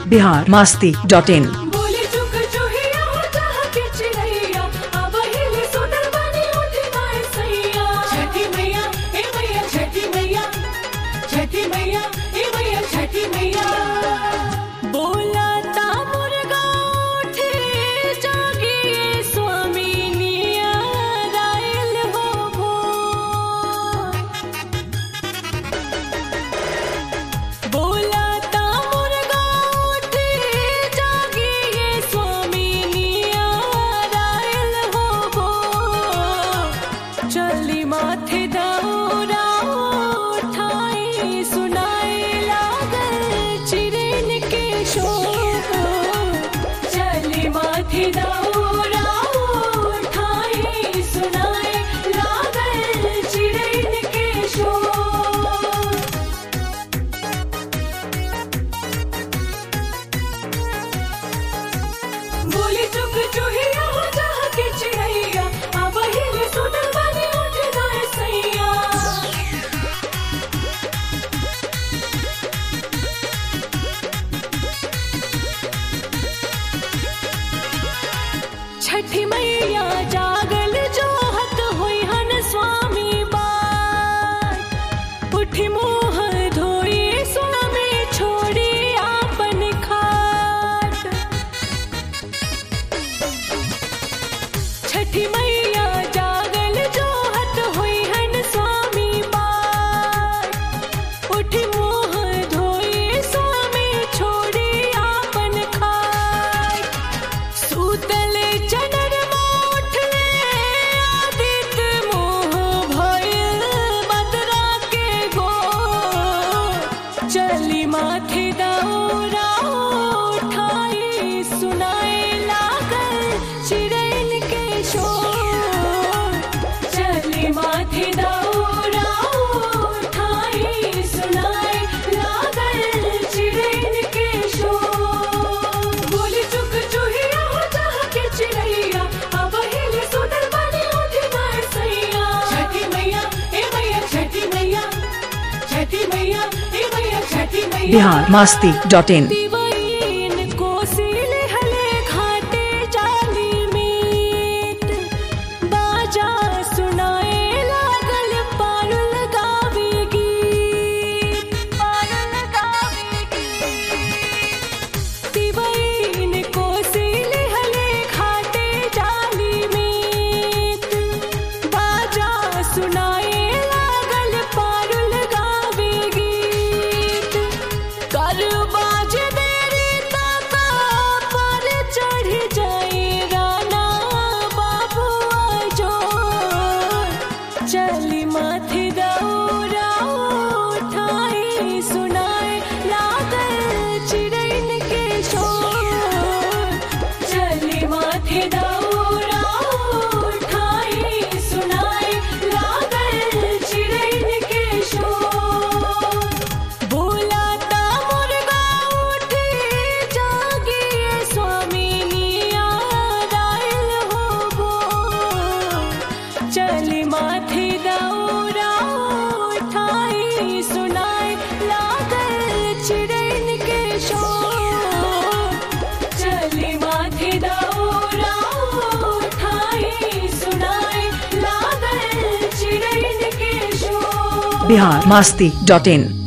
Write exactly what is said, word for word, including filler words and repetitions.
Bihar Masti dot इन। छठी मैया जागल जो हत होई हन स्वामी बात, उठी मुँह धोई स्वामी छोड़ी आपन खाट। छठी मैया जागल जो हत होई हन स्वामी बात, उठी मुँह धोई स्वामी छोड़ी आपन खाट। सूतल चली माथे दौरा उठाई सुनाए लागल चिड़ैन के शोर। चली माथे दौरा उठाई सुनाए लागल चिड़ैन के शोर। बोली चुक चुहिया चाह के चिड़ैया, अब हिले सुतल बानी उठी नाय सैया। छठी मैया ए मैया छठी मैया, छठी मैया ए मैया छठी मैया। Bihar Masti dot in. बाजा सुनाए लागल पारुल गावी गीत, पारुल गावी गीत। तिवैन कोसिल हले घाटे जाली मीत, बाजा सुनाए लागल पारुल गावी गीत। कर बाज देरी ताका पर चढ़ जाए राना बाबुआ जोर। चली माथे दौरा उठाई सुनाए लागल चिड़ैन के शोर। चली माथे दौरा उठाई सुनाए लागल चिड़ैन के शोर। बोला चली माथे दौरा उठाई सुनाए लागल चिड़ैन के शोर। चली माथे दौरा उठाई सुनाए लागल चिड़ैन के शोर। बिहार मस्ती डॉट इन।